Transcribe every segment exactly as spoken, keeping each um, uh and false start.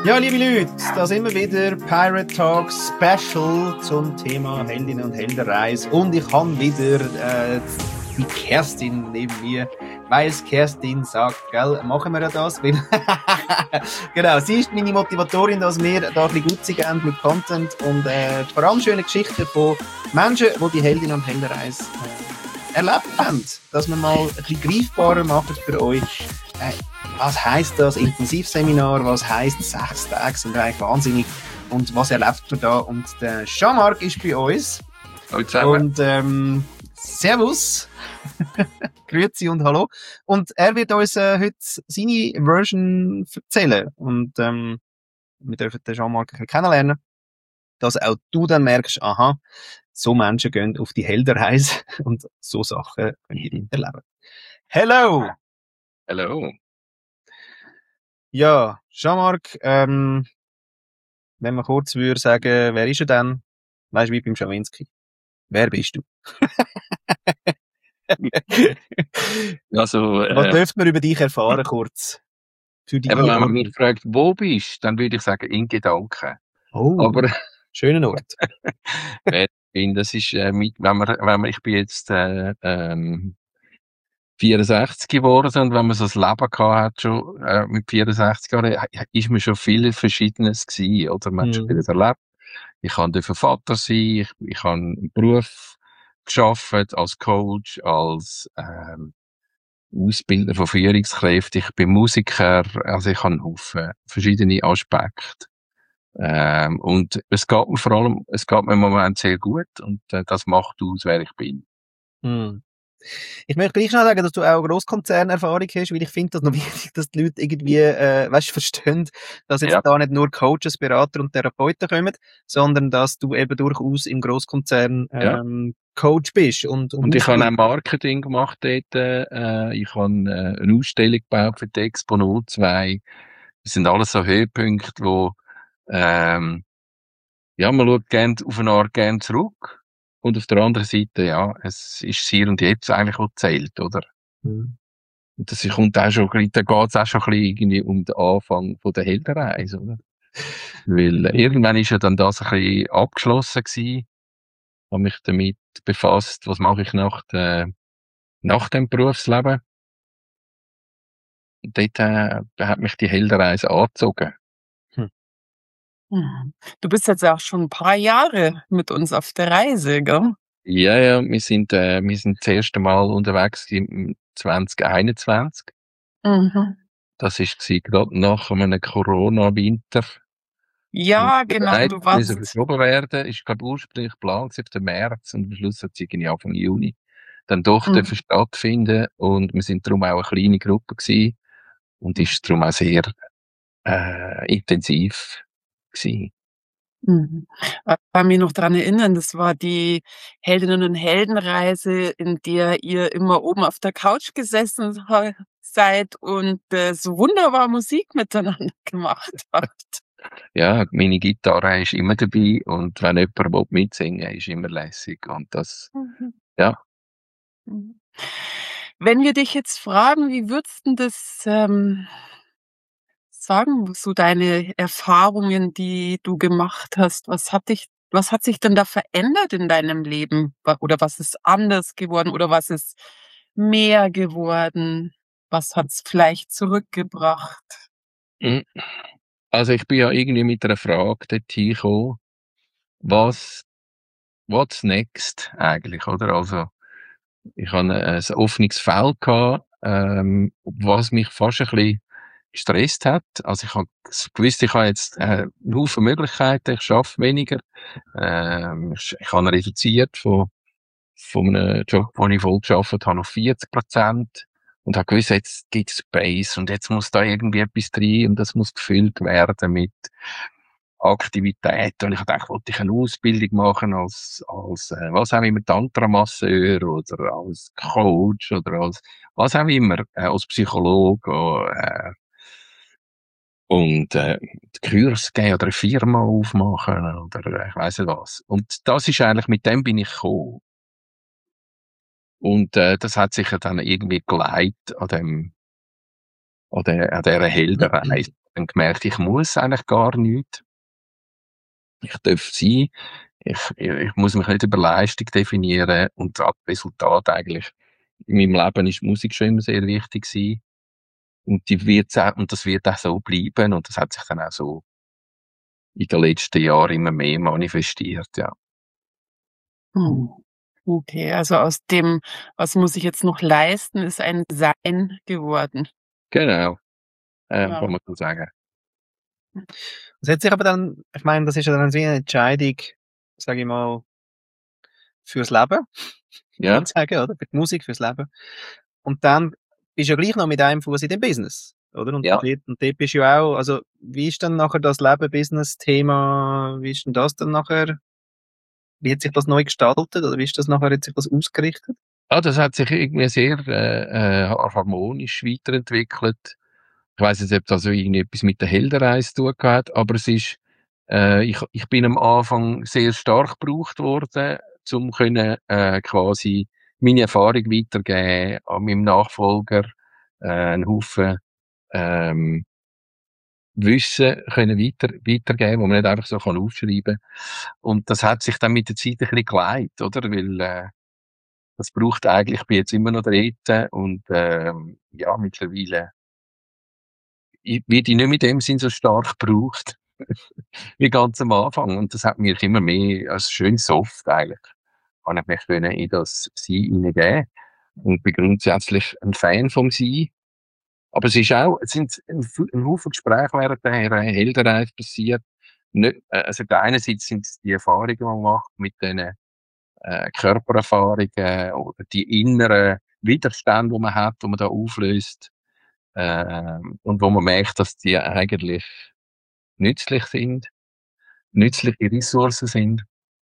Ja, liebe Leute, da sind wir wieder. Pirate Talk Special zum Thema Heldinnen und Heldenreise. Und ich habe wieder äh, die Kerstin neben mir, weil es Kerstin sagt, gell, machen wir ja das. Weil genau, sie ist meine Motivatorin, dass wir da ein bisschen gut sind mit Content und äh, vor allem schöne Geschichten von Menschen, die die Heldinnen und Heldenreise äh, erlebt haben. Dass wir mal ein bisschen greifbarer machen für euch. Äh, Was heisst das Intensivseminar? Was heisst sechs Tage sind eigentlich wahnsinnig? Und was erlebt man da? Und der Jean-Marc ist bei uns. Hallo zusammen. Und ähm, Servus. Grüezi und Hallo. Und er wird uns äh, heute seine Version erzählen. Und ähm, wir dürfen den Jean-Marc ein bisschen kennenlernen. Dass auch du dann merkst, aha, so Menschen gehen auf die Heldenreise und so Sachen können ihr erleben. Hello! Hallo. Ja, Jean-Marc, ähm, wenn man kurz würde sagen, wer ist er denn? Weißt du, wie beim Schawinski. Wer bist du? Also, äh, Was dürfte man über dich erfahren, kurz? Für die eben, wenn man mich fragt, wo bist, dann würde ich sagen, in Gedanken. Oh, Aber schöner Ort. wer ich bin, das ist, äh, mit, wenn man, wenn man, ich bin jetzt, äh, ähm, vierundsechzig geworden und wenn man so das Leben gehabt hat, schon, äh, mit vierundsechzig Jahren, äh, ist mir schon viel Verschiedenes gewesen, oder? Man hat schon Mhm. vieles erlebt. Ich kann dürfen Vater sein, ich, ich habe einen Beruf geschafft als Coach, als, ähm, Ausbilder von Führungskräften. Ich bin Musiker, also ich habe einen Haufen verschiedene Aspekte. Ähm, und es geht mir vor allem, es geht mir im Moment sehr gut und äh, das macht aus, wer ich bin. Mhm. Ich möchte gleich schnell sagen, dass du auch Grosskonzernerfahrung hast, weil ich finde das noch wichtig, dass die Leute irgendwie, äh, weißt, verstehen, dass jetzt Ja. da nicht nur Coaches, Berater und Therapeuten kommen, sondern dass du eben durchaus im Grosskonzern Ja. ähm, Coach bist. Und, und, Und ich habe Ausbildung. auch Marketing gemacht dort. Äh, ich habe äh, eine Ausstellung gebaut für die Expo null zwei. Das sind alles so Höhepunkte, wo ähm, ja, man schaut gern, auf eine Art gern zurück. Und auf der anderen Seite, ja, es ist das Hier und Jetzt eigentlich, was zählt, oder? Mhm. Und das kommt auch schon, ein bisschen- da geht's auch schon ein bisschen irgendwie um den Anfang von der Heldenreise, oder? Weil äh, irgendwann ist ja dann das ein bisschen abgeschlossen gewesen. Habe mich damit befasst, was mache ich nach der, nach dem Berufsleben. Und dort, äh, hat mich die Heldenreise angezogen. Mhm. Du bist jetzt auch schon ein paar Jahre mit uns auf der Reise, gell? Ja, ja, wir sind, äh, wir sind das erste Mal unterwegs im zwanzig einundzwanzig. Mhm. Das ist gsi gerade nach einem Corona-Winter. Ja, genau, Nein, du müssen warst, verschoben werden. Ist, glaube ursprünglich geplant auf den März und am Schluss hat es irgendwie Anfang Juni dann doch Mhm. dürfen stattfinden und wir sind darum auch eine kleine Gruppe gewesen und ist darum auch sehr äh, intensiv gewesen. mhm. Ich kann mich noch dran erinnern, das war die Heldinnen und Heldenreise, in der ihr immer oben auf der Couch gesessen ha- seid und äh, so wunderbar Musik miteinander gemacht habt. Ja, meine Gitarre ist immer dabei und wenn jemand will mitsingen will, ist immer lässig und das, Mhm. ja. Mhm. Wenn wir dich jetzt fragen, wie würdest du das ähm, sagen, so deine Erfahrungen, die du gemacht hast, was hat dich, was hat sich denn da verändert in deinem Leben? Wa- Oder was ist anders geworden? Oder was ist mehr geworden? Was hat's vielleicht zurückgebracht? Mhm. Also ich bin ja irgendwie mit einer Frage dort hingekommen, was, what's next eigentlich, oder? Also ich hatte ein, ein offenes Feld gehabt, ähm, was mich fast ein bisschen gestresst hat. Also ich habe gewusst, ich habe jetzt äh, einen Haufen Möglichkeiten, ich arbeite weniger. Ähm, ich, ich habe reduziert von, von einem Job, wo ich voll gearbeitet habe, auf vierzig Prozent. Und habe gewusst, jetzt gibt's Space und jetzt muss da irgendwie etwas drin und das muss gefüllt werden mit Aktivitäten. Und ich dachte, wollte ich eine Ausbildung machen als, als, äh, was auch immer, Tantra-Masseur oder als Coach oder als, was auch immer, äh, als Psychologe, äh, und, äh, Kurs geben oder eine Firma aufmachen oder äh, ich weiss nicht was. Und das ist eigentlich, mit dem bin ich gekommen. Und, äh, das hat sich ja dann irgendwie geleitet an dem, an der, an dieser Heldenreise. dann gemerkt, ich muss eigentlich gar nichts. Ich darf sein. Ich, ich, ich muss mich nicht über Leistung definieren und das Resultat eigentlich. In meinem Leben ist Musik schon immer sehr wichtig gewesen. Und die wird auch, und das wird auch so bleiben. Und das hat sich dann auch so in den letzten Jahren immer mehr manifestiert, ja. Hm. Okay, also aus dem, was muss ich jetzt noch leisten, ist ein Sein geworden. Genau, äh, Ja. kann man so sagen. Das hat sich aber dann, ich meine, das ist ja dann wie eine Entscheidung, sage ich mal, fürs Leben, Ja. kann man sagen, oder? Für die Musik, fürs Leben. Und dann bist du ja gleich noch mit einem Fuß in dem Business, oder? Und, Ja. dort, und dort bist du ja auch, also wie ist dann nachher das Leben-Business-Thema, wie ist denn das dann nachher, wie hat sich das neu gestaltet, oder wie ist das nachher, hat sich das ausgerichtet? Ah, das hat sich irgendwie sehr äh, äh, harmonisch weiterentwickelt. Ich weiss jetzt, ob das so irgendwie etwas mit der Heldenreise zu tun hat, aber es ist, äh, ich, ich bin am Anfang sehr stark gebraucht worden, um können, äh, quasi meine Erfahrung weitergeben an meinem Nachfolger, äh, einen Haufen, ähm, Wissen können weiter, weitergeben, wo man nicht einfach so kann aufschreiben. Und das hat sich dann mit der Zeit ein bisschen geleitet, oder? Weil, äh, das braucht eigentlich, ich bin jetzt immer noch dort und, ähm, ja, mittlerweile ich, wird ich nicht mit dem Sinn so stark gebraucht wie ganz am Anfang. Und das hat mich immer mehr als schön soft eigentlich. Kann ich mich können in das Sein hineingeben. Und bin grundsätzlich ein Fan vom Sein. Aber es ist auch, es sind ein, ein Haufen Gespräche während der Heldenreise passiert. Nicht, äh, also einerseits sind es die Erfahrungen, die man macht mit den äh, Körpererfahrungen oder die inneren Widerstände, die man hat, die man da auflöst. Äh, und wo man merkt, dass die eigentlich nützlich sind, nützliche Ressourcen sind.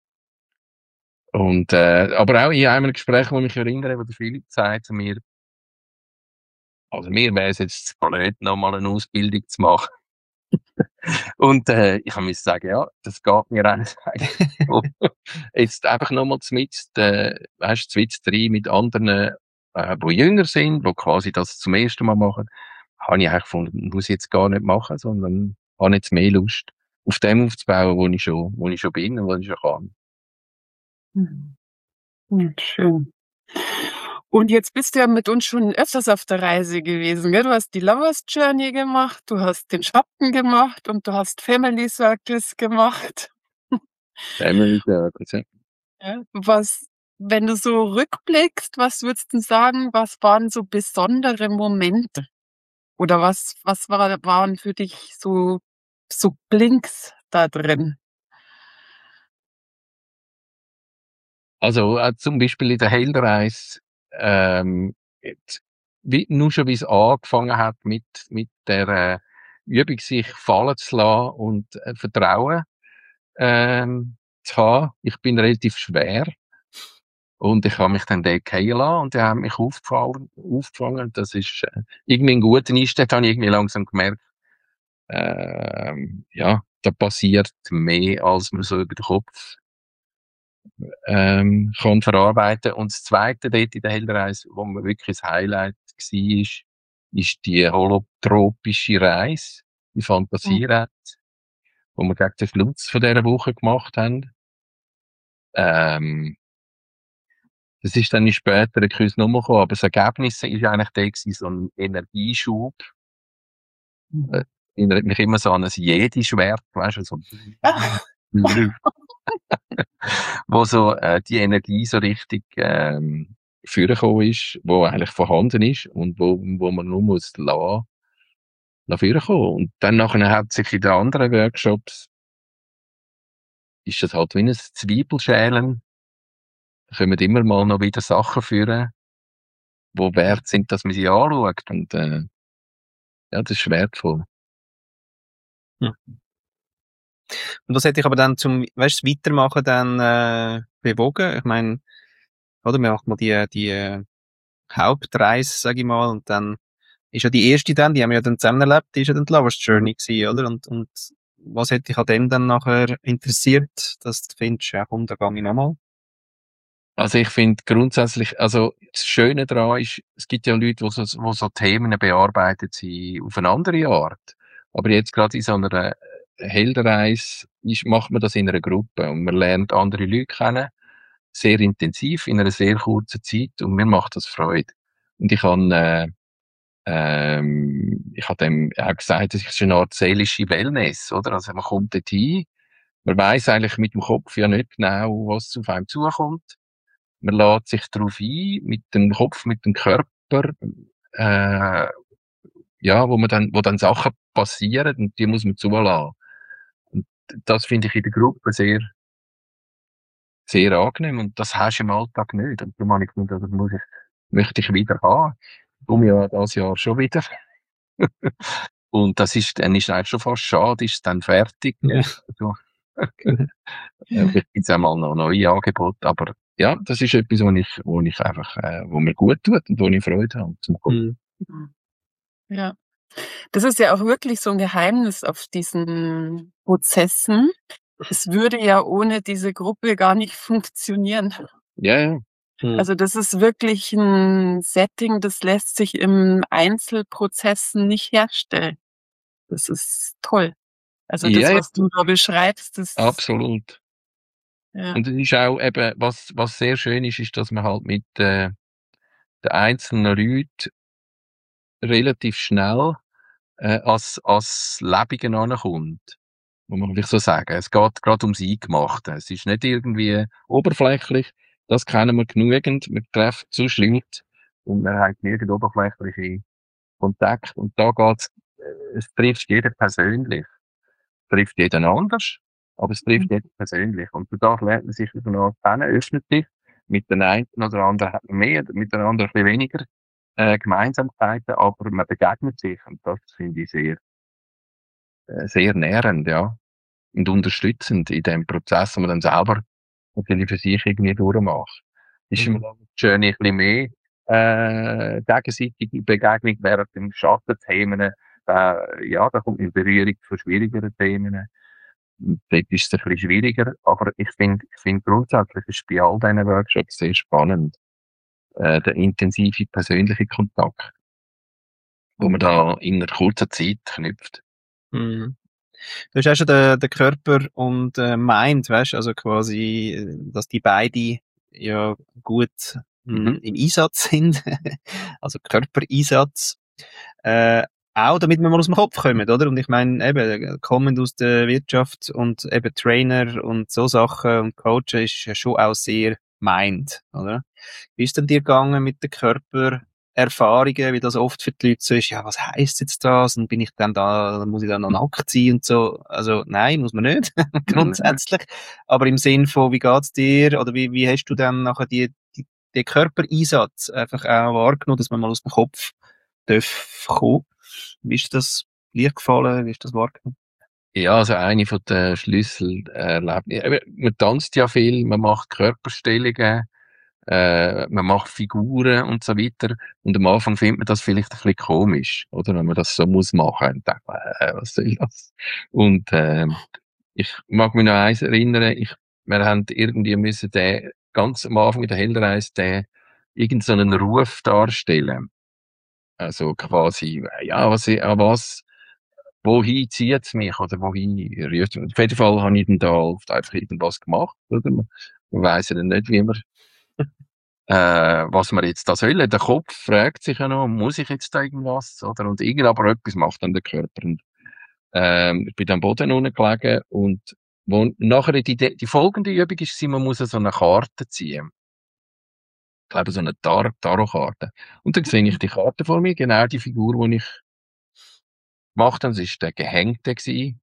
Und, äh, aber auch in einem Gespräch, wo ich mich erinnere, wo der Philipp sagt zu mir, also mir wäre es jetzt zu blöd, nochmal eine Ausbildung zu machen. Und äh, ich kann mir sagen, ja, das geht mir eigentlich so. Jetzt einfach nochmal mit, äh, weißt du, mit drei mit anderen, äh, die jünger sind, die quasi das zum ersten Mal machen, habe ich eigentlich gefunden, muss ich jetzt gar nicht machen, sondern habe jetzt mehr Lust, auf dem aufzubauen, wo ich schon, wo ich schon bin und wo ich schon kann. Mhm. Ja, schön. Und jetzt bist du ja mit uns schon öfters auf der Reise gewesen, gell? Du hast die Lovers Journey gemacht, du hast den Schatten gemacht und du hast Family Circles gemacht. Family Circles, ja. Ja. Was, wenn du so rückblickst, was würdest du sagen, was waren so besondere Momente? Oder was, was war, waren für dich so, so Blinks da drin? Also äh, zum Beispiel in der Heldenreise, ähm, jetzt, wie, nur schon wie es angefangen hat mit, mit der äh, Übung, sich fallen zu lassen und äh, Vertrauen ähm, zu haben. Ich bin relativ schwer und ich habe mich dann dort fallen lassen und die haben mich aufgefangen. aufgefangen. Das ist äh, irgendwie ein guter Einstieg, habe ich irgendwie langsam gemerkt. Ähm, ja, da passiert mehr, als man so über den Kopf ähm, kann verarbeiten. Und das Zweite dort in der Heldenreise, wo mir wirklich das Highlight war, ist, ist die holotropische Reise, die Fantasiereise, wo wir gegen den Schluss von dieser Woche gemacht haben. Ähm, das ist dann in späteren Kursen nochmal gekommen, aber das Ergebnis ist eigentlich der gewesen, so ein Energieschub. Äh, erinnert mich immer so an ein Jedi-Schwert, weißt du, so. Wo so äh, die Energie so richtig ähm, vorgekommen ist, wo eigentlich vorhanden ist und wo, wo man nur muss lassen, lassen vorkommen. Und dann nachher hat sich in den anderen Workshops ist das halt wie ein Zwiebelschälen. Da kommen immer mal noch wieder Sachen führen, wo wert sind, dass man sie anschaut. Und äh, ja, das ist wertvoll. Hm. Und das hätte ich aber dann zum, weißt du, Weitermachen dann äh, bewogen. Ich meine, oder man macht mal die, die äh, Hauptreise, sag ich mal, und dann ist ja die erste dann, die haben wir ja dann zusammen erlebt, die ist ja dann die Lovers Journey gewesen, oder? Und, und was hätte dich an dem dann nachher interessiert, dass du findest, ja komm, da gehe ich nochmal? Also ich finde grundsätzlich, also das Schöne daran ist, es gibt ja Leute, die so, wo so Themen bearbeitet sind auf eine andere Art. Aber jetzt gerade in so einer Heldenreise ist, macht man das in einer Gruppe und man lernt andere Leute kennen, sehr intensiv, in einer sehr kurzen Zeit und mir macht das Freude. Und ich habe, äh, ähm, ich habe dem auch gesagt, das ist eine Art seelische Wellness, oder? Also man kommt dort hin, man weiss eigentlich mit dem Kopf ja nicht genau, was auf einem zukommt. Man lässt sich darauf ein, mit dem Kopf, mit dem Körper, äh, ja, wo man dann, wo dann Sachen passieren und die muss man zulassen. Und das finde ich in der Gruppe sehr, sehr angenehm und das hast du im Alltag nicht. Und darum habe ich gefunden, das muss ich, möchte ich wieder haben. Um ja das Jahr schon wieder. Und das ist, dann ist eigentlich schon fast schade, ist es dann fertig. Ja. Also, äh, vielleicht gibt's auch mal noch neue Angebote, aber ja, das ist etwas, wo ich, wo ich einfach, äh, wo mir gut tut und wo ich Freude habe zum Gucken. Mhm. Ja. Das ist ja auch wirklich so ein Geheimnis auf diesen Prozessen. Es würde ja ohne diese Gruppe gar nicht funktionieren. Ja, ja. Mhm. Also das ist wirklich ein Setting, das lässt sich im Einzelprozessen nicht herstellen. Das ist toll. Also Ja, das, ja, was du da beschreibst, das, absolut. ja. Und es ist auch eben, was, was sehr schön ist, ist, dass man halt mit äh, den einzelnen Leuten relativ schnell äh, als, als Lebenden ankommt. Muss man vielleicht so sagen. Es geht gerade ums Eingemachte. Es ist nicht irgendwie oberflächlich. Das kennen wir genügend. Wir treffen zu Leute und wir haben genügend oberflächliche Kontakt. Und da geht's, äh, es trifft jeden persönlich. Es trifft jeden anders, aber es trifft jeden persönlich. Und da lernt man sich über kennen, öffnet sich. Mit den einen oder anderen hat man mehr, mit den anderen ein bisschen weniger äh, Gemeinsamkeiten, aber man begegnet sich. Und das finde ich sehr, äh, sehr nährend, ja. Und unterstützend in dem Prozess, den man dann selber natürlich für sich irgendwie durchmacht. Ist Mhm. immer noch schön, ein bisschen mehr, äh, gegenseitige Begegnung während dem Schattenthemen, äh, ja, da kommt man in Berührung zu schwierigeren Themen. Und dort ist es ein bisschen schwieriger, aber ich finde, ich finde grundsätzlich ist bei all diesen Workshops sehr spannend, äh, der intensive persönliche Kontakt, wo man da in einer kurzen Zeit knüpft. Mhm. Du hast auch schon den, den Körper und äh, Mind, weißt, also quasi, äh, dass die beide ja gut mh, Mhm. im Einsatz sind, also Körpereinsatz, äh, auch damit wir mal aus dem Kopf kommen, oder? Und ich meine, eben, kommend aus der Wirtschaft und eben Trainer und so Sachen und Coachen ist ja schon auch sehr Mind, oder? Wie ist denn dir gegangen mit den Körpererfahrungen, wie das oft für die Leute so ist, ja, was heisst jetzt das? Und bin ich dann da, muss ich dann noch nackt sein und so? Also, nein, muss man nicht, grundsätzlich. Aber im Sinn von, wie geht's dir? Oder wie, wie hast du dann nachher die, die, den Körpereinsatz einfach auch wahrgenommen, dass man mal aus dem Kopf darf kommen? Wie ist das dir gefallen? Wie ist das wahrgenommen? Ja, also eine von den Schlüsselerlebnissen. Eben, man tanzt ja viel, man macht Körperstellungen, äh, man macht Figuren und so weiter. Und am Anfang findet man das vielleicht ein bisschen komisch, oder? Wenn man das so muss machen. Und denkt man, äh, was soll das? Und, ähm, ich mag mich noch eins erinnern, ich, wir haben irgendwie müssen den, ganz am Anfang in der Heldenreise, den, irgend so einen Ruf darstellen. Also quasi, ja, was, an was, wohin zieht's mich oder wohin rührt es mich? Auf jeden Fall habe ich dann da oft einfach irgendwas gemacht, oder? Man, man weiss ja dann nicht, wie man, äh, was man jetzt da soll. Der Kopf fragt sich ja noch, muss ich jetzt da irgendwas, oder? Und irgend aber etwas macht dann der Körper. Und, ähm, ich bin am Boden unten gelegen und wo nachher die, die folgende Übung ist, man muss so eine Karte ziehen. Ich glaube, so eine Tar Tarotkarte. Und dann sehe ich die Karte vor mir, genau die Figur, die ich gemacht habe. Das war der Gehängte gewesen.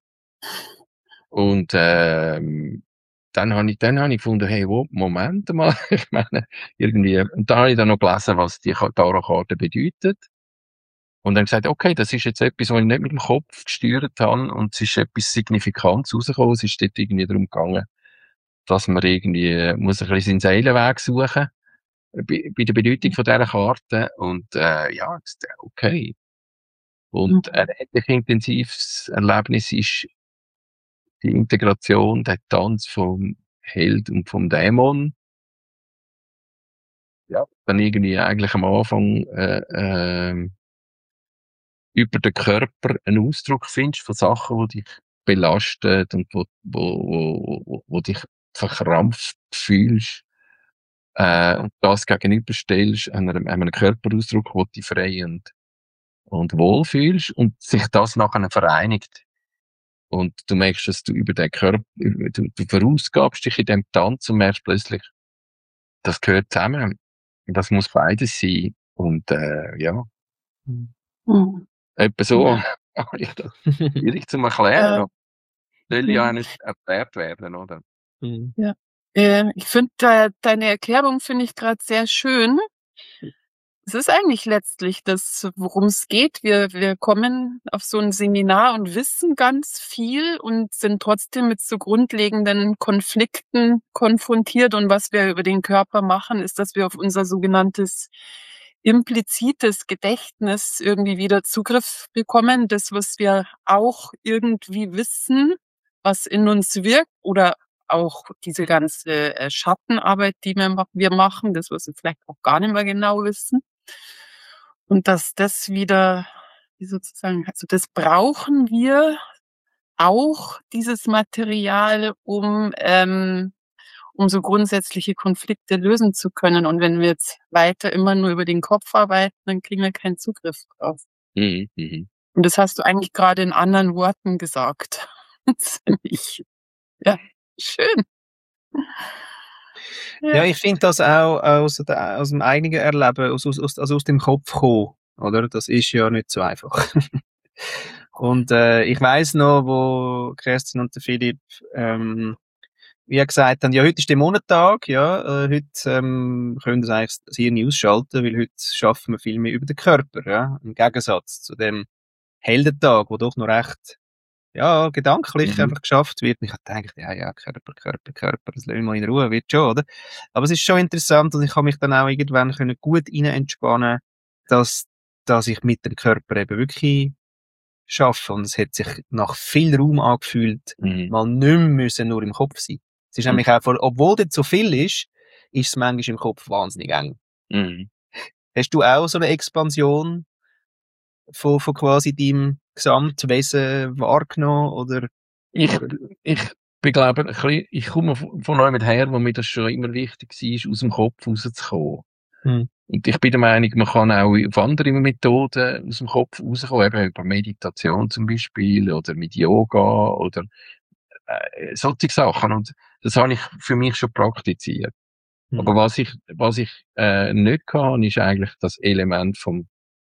Und, ähm, dann habe ich, dann habe ich gefunden, hey, wo, Moment mal, ich meine, irgendwie, und dann habe ich dann noch gelesen, was die Tarotkarte bedeutet. Und dann gesagt, okay, das ist jetzt etwas, was ich nicht mit dem Kopf gesteuert habe, und es ist etwas Signifikantes rausgekommen. Es ist dort irgendwie darum gegangen, dass man irgendwie, muss ein bisschen seinen Seelenweg suchen, bei, bei der Bedeutung von dieser Karte. Und, äh, ja, jetzt, okay. Und ein ähnlich intensives Erlebnis ist die Integration, der Tanz vom Held und vom Dämon. Ja, dann irgendwie eigentlich am Anfang, äh, ähm, über den Körper einen Ausdruck findest von Sachen, die dich belasten und wo, wo, wo, wo, wo dich verkrampft fühlst, äh, und das gegenüberstellst einem, einem Körperausdruck, wo du dich frei und, und wohl fühlst und sich das nachher vereinigt. Und du merkst, dass du über den Körper, du, du verausgabst dich in dem Tanz und merkst plötzlich, das gehört zusammen. Das muss beides sein. Und, äh, ja. Mhm. Etwa so, ich das schwierig zu erklären. Äh, Soll ja ja. nicht erklärt werden, oder? Mhm. Ja. Äh, ich finde, de deine Erklärung finde ich gerade sehr schön. Es ist eigentlich letztlich das, worum es geht. Wir, wir kommen auf so ein Seminar und wissen ganz viel und sind trotzdem mit so grundlegenden Konflikten konfrontiert. Und was wir über den Körper machen, ist, dass wir auf unser sogenanntes implizites Gedächtnis irgendwie wieder Zugriff bekommen. Das, was wir auch irgendwie wissen, was in uns wirkt, oder auch diese ganze äh, Schattenarbeit, die wir, ma- wir machen, das, was wir vielleicht auch gar nicht mehr genau wissen. Und dass das wieder, wie sozusagen, also das brauchen wir auch, dieses Material, um, ähm, um so grundsätzliche Konflikte lösen zu können. Und wenn wir jetzt weiter immer nur über den Kopf arbeiten, dann kriegen wir keinen Zugriff drauf. Mhm, mhm. Und das hast du eigentlich gerade in anderen Worten gesagt. Das finde ich, ja, schön. Ja, ich finde das auch aus, der, aus dem eigenen Erleben, aus, aus, aus- also aus dem Kopf kommen, oder? Das ist ja nicht so einfach. Und äh, ich weiss noch, wo Kerstin und der Philipp ähm, wie gesagt haben, ja, heute ist der Montag, ja, äh, heute ähm, können wir eigentlich das Hirn ausschalten, weil heute schaffen wir viel mehr über den Körper, ja, im Gegensatz zu dem Heldentag, wo doch noch recht, ja, gedanklich Mhm. einfach geschafft wird. Und ich habe gedacht, ja, ja, Körper, Körper, Körper, das lassen wir mal in Ruhe, wird schon, oder? Aber es ist schon interessant und ich habe mich dann auch irgendwann können gut rein entspannen, dass, dass ich mit dem Körper eben wirklich schaffe. Und es hat sich nach viel Raum angefühlt, Mhm. mal nicht mehr müssen nur im Kopf sein. Es ist Mhm. nämlich auch, vor- obwohl dort so viel ist, ist es manchmal im Kopf wahnsinnig eng. Mhm. Hast du auch so eine Expansion von, von quasi deinem Gesamtwesen wahrgenommen, oder? Ich, ich bin, glaube ich, ein bisschen, ich komme von von jemandem her, wo mir das schon immer wichtig war, aus dem Kopf rauszukommen. Hm. Und ich bin der Meinung, man kann auch auf andere Methoden aus dem Kopf rauskommen, eben über Meditation zum Beispiel, oder mit Yoga, oder äh, solche Sachen. Und das habe ich für mich schon praktiziert. Hm. Aber was ich, was ich äh, nicht kann, ist eigentlich das Element vom,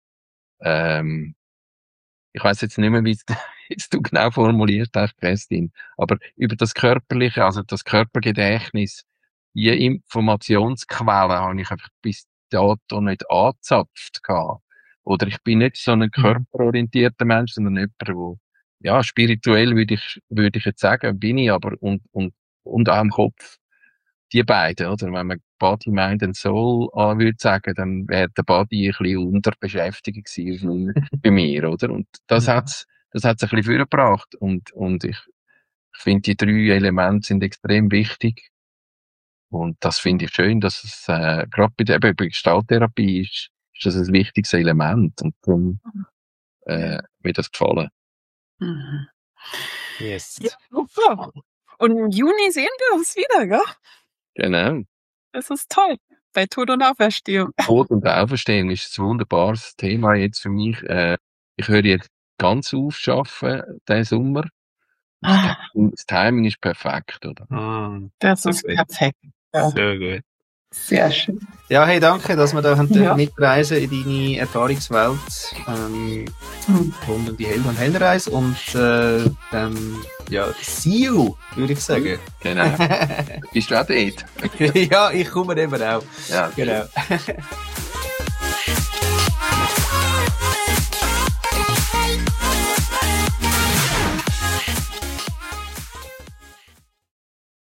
ähm, ich weiß jetzt nicht mehr, wie es jetzt du genau formuliert hast, Kerstin, aber über das Körperliche, also das Körpergedächtnis, je Informationsquelle habe ich einfach bis dato nicht angezapft gehabt. Oder ich bin nicht so ein körperorientierter Mensch, sondern jemand, der, ja, spirituell würde ich, würde ich jetzt sagen, bin ich, aber, und, und, und auch im Kopf. Die beiden, oder? Wenn man Body, Mind and Soul an würde sagen, dann wäre der Body ein bisschen unterbeschäftigt gewesen bei mir, oder? Und das Mhm. hat's, das hat's ein bisschen vorgebracht. Und, und ich, ich finde, die drei Elemente sind extrem wichtig. Und das finde ich schön, dass es, äh, gerade bei der, eben bei Gestalttherapie ist, ist das ein wichtiges Element. Und darum, äh, mir das gefallen. Mhm. Yes. Ja, super. Und im Juni sehen wir uns wieder, gell? Genau. Das ist toll. Bei Tod und Auferstehung. Tod und Auferstehung ist ein wunderbares Thema jetzt für mich. Äh, ich höre jetzt ganz aufschaffen, diesen Sommer. Das, Ah, Timing, das Timing ist perfekt, oder? Ah, das so ist gut. perfekt. Ja, So gut. sehr schön. Ja, hey, danke, dass wir da haben Ja. mitreisen in deine Erfahrungswelt, ähm, Mhm. rund um die Held- und Heldenreise und, äh, dann, ja, see you, würde ich sagen. Genau. Bist du auch dort? Ja, ich komme eben auch. Ja, Genau.